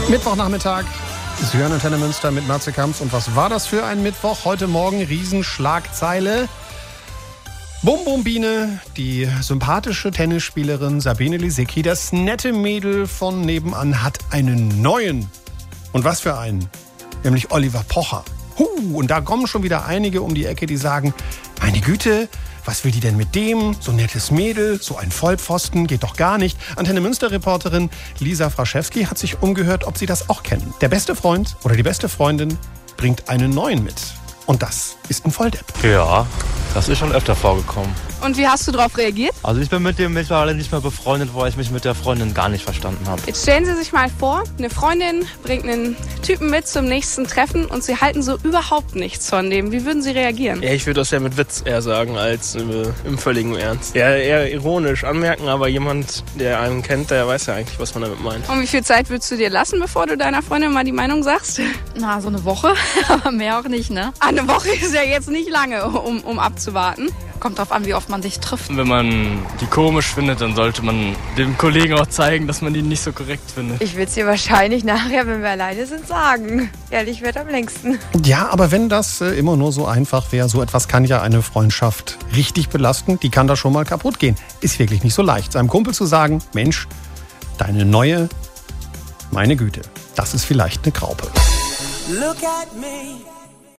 Mittwochnachmittag. Sie hören Antenne Münster mit Matze Kamps. Und was war das für ein Mittwoch? Heute Morgen Riesenschlagzeile. Bum Bum Biene, die sympathische Tennisspielerin Sabine Lisicki, das nette Mädel von nebenan, hat einen neuen. Und was für einen? Nämlich Oliver Pocher. Und da kommen schon wieder einige um die Ecke, die sagen, meine Güte, was will die denn mit dem? So ein nettes Mädel, so ein Vollpfosten, geht doch gar nicht. Antenne Münster-Reporterin Lisa Fraschewski hat sich umgehört, ob sie das auch kennen. Der beste Freund oder die beste Freundin bringt einen neuen mit. Und das ist ein Volldepp. Ja, das ist schon öfter vorgekommen. Und wie hast du darauf reagiert? Also ich bin mit dem mittlerweile nicht mehr befreundet, weil ich mich mit der Freundin gar nicht verstanden habe. Jetzt stellen Sie sich mal vor, eine Freundin bringt einen Typen mit zum nächsten Treffen und Sie halten so überhaupt nichts von dem. Wie würden Sie reagieren? Ja, ich würde das ja mit Witz eher sagen, als im völligen Ernst. Ja, eher ironisch anmerken, aber jemand, der einen kennt, der weiß ja eigentlich, was man damit meint. Und wie viel Zeit würdest du dir lassen, bevor du deiner Freundin mal die Meinung sagst? Na, so eine Woche, aber mehr auch nicht, ne? Eine Woche ist ja jetzt nicht lange, um abzuwarten. Kommt drauf an, wie oft man sich trifft. Wenn man die komisch findet, dann sollte man dem Kollegen auch zeigen, dass man die nicht so korrekt findet. Ich will es dir wahrscheinlich nachher, wenn wir alleine sind, sagen. Ehrlich wird am längsten. Ja, aber wenn das immer nur so einfach wäre, so etwas kann ja eine Freundschaft richtig belasten. Die kann da schon mal kaputt gehen. Ist wirklich nicht so leicht, seinem Kumpel zu sagen, Mensch, deine neue, meine Güte, das ist vielleicht eine Graupe. Look at me.